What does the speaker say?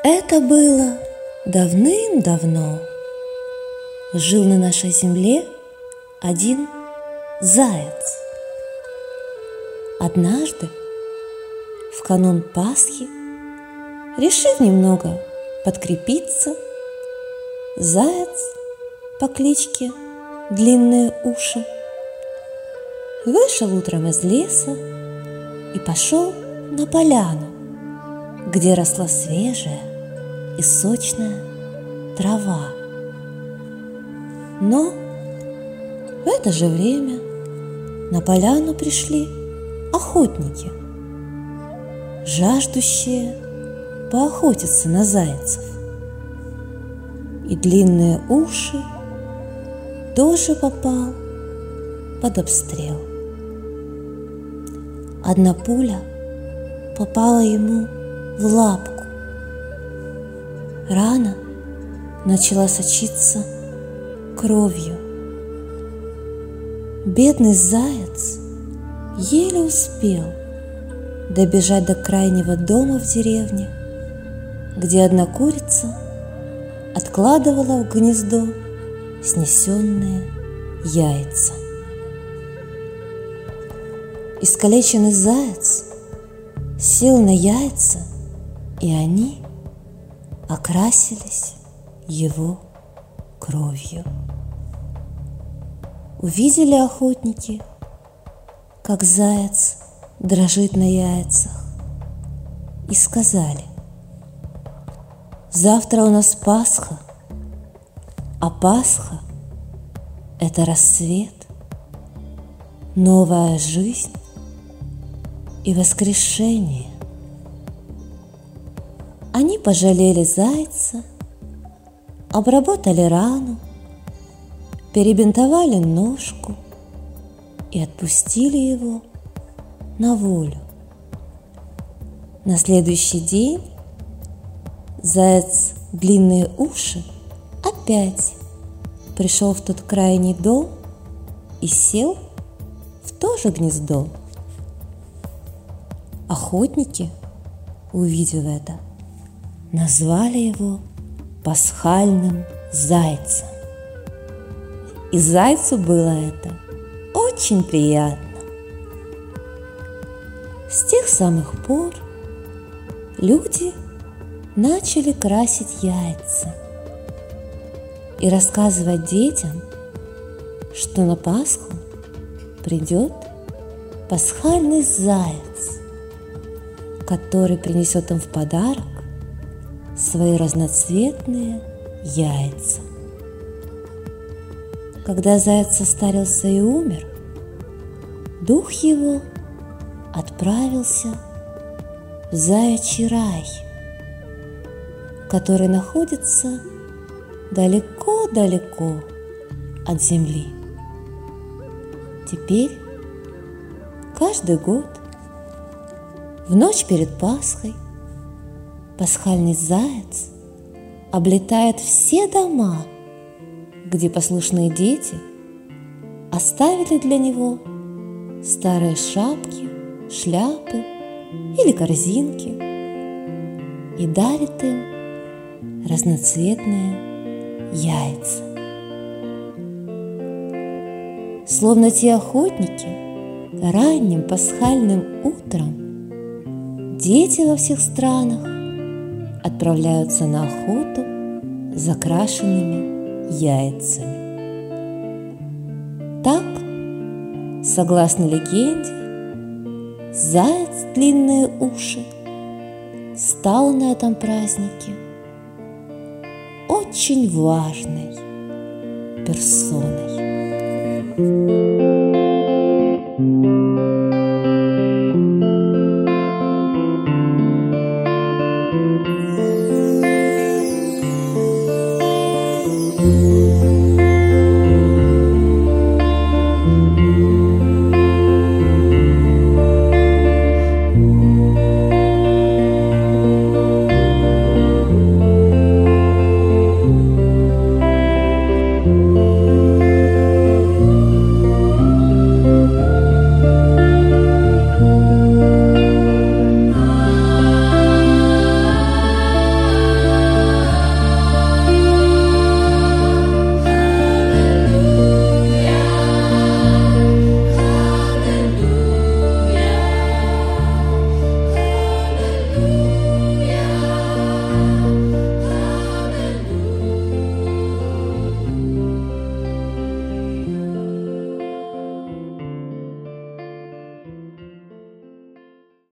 Это было давным-давно. Жил на нашей земле один заяц. Однажды, в канун Пасхи, решив немного подкрепиться, заяц по кличке Длинные уши вышел утром из леса и пошел на поляну, где росла свежая и сочная трава. Но в это же время на поляну пришли охотники, жаждущие поохотиться на зайцев. И Длинные уши тоже попал под обстрел. Одна пуля попала ему в лапку. Рана начала сочиться кровью. Бедный заяц еле успел добежать до крайнего дома в деревне, где одна курица откладывала в гнездо снесенные яйца. Искалеченный заяц сел на яйца, и они окрасились его кровью. Увидели охотники, как заяц дрожит на яйцах, и сказали: «Завтра у нас Пасха, а Пасха – это рассвет, новая жизнь и воскрешение». Они пожалели зайца, обработали рану, перебинтовали ножку и отпустили его на волю. На следующий день заяц Длинные уши опять пришел в тот крайний дом и сел в то же гнездо. Охотники, увидев это, назвали его пасхальным зайцем. И зайцу было это очень приятно. С тех самых пор люди начали красить яйца и рассказывать детям, что на Пасху придет пасхальный заяц, который принесет им в подарок свои разноцветные яйца. Когда заяц состарился и умер, дух его отправился в заячий рай, который находится далеко-далеко от земли. Теперь каждый год в ночь перед Пасхой пасхальный заяц облетает все дома, где послушные дети оставили для него старые шапки, шляпы или корзинки, и дарит им разноцветные яйца. Словно те охотники, ранним пасхальным утром дети во всех странах отправляются на охоту за крашенными яйцами. Так, согласно легенде, заяц Длинные уши стал на этом празднике очень важной персоной.